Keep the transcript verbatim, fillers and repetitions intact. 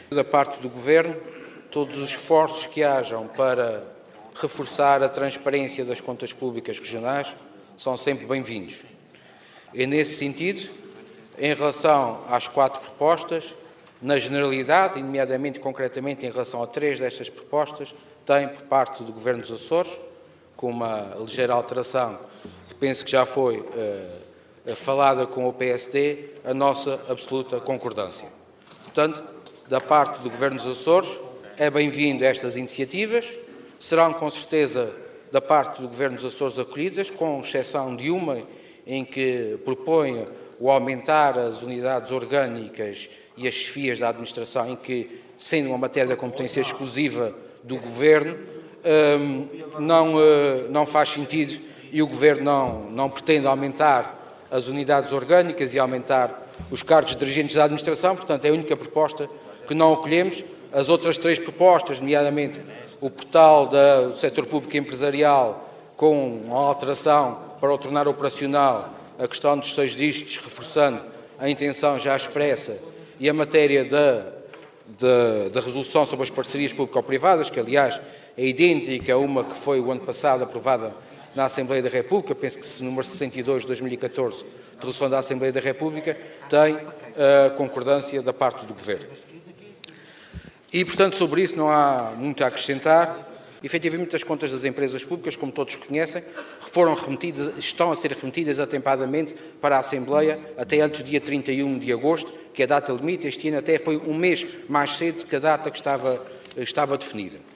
Da parte do Governo, todos os esforços que hajam para reforçar a transparência das contas públicas regionais são sempre bem-vindos. E, nesse sentido, em relação às quatro propostas, na generalidade, nomeadamente concretamente em relação a três destas propostas, tem por parte do Governo dos Açores, com uma ligeira alteração que penso que já foi uh, falada com o P S D, a nossa absoluta concordância. Portanto, da parte do Governo dos Açores, é bem-vindo estas iniciativas, serão com certeza da parte do Governo dos Açores acolhidas, com exceção de uma em que propõe o aumentar as unidades orgânicas e as chefias da administração, em que, sendo uma matéria da competência exclusiva do Governo, não, não faz sentido e o Governo não, não pretende aumentar as unidades orgânicas e aumentar os cargos de dirigentes da administração, portanto, é a única proposta que não acolhemos. As outras três propostas, nomeadamente o portal do setor público empresarial, com uma alteração para o tornar operacional, a questão dos seis dígitos, reforçando a intenção já expressa, e a matéria da, da, da resolução sobre as parcerias público-privadas, que aliás é idêntica a uma que foi o ano passado aprovada na Assembleia da República, penso que se número sessenta e dois de dois mil e catorze, de resolução da Assembleia da República, tem a concordância da parte do Governo. E, portanto, sobre isso não há muito a acrescentar. Efetivamente, as contas das empresas públicas, como todos reconhecem, foram remetidas, estão a ser remetidas atempadamente para a Assembleia até antes do dia trinta e um de agosto, que é a data limite. Este ano até foi um mês mais cedo que a data que estava, estava definida.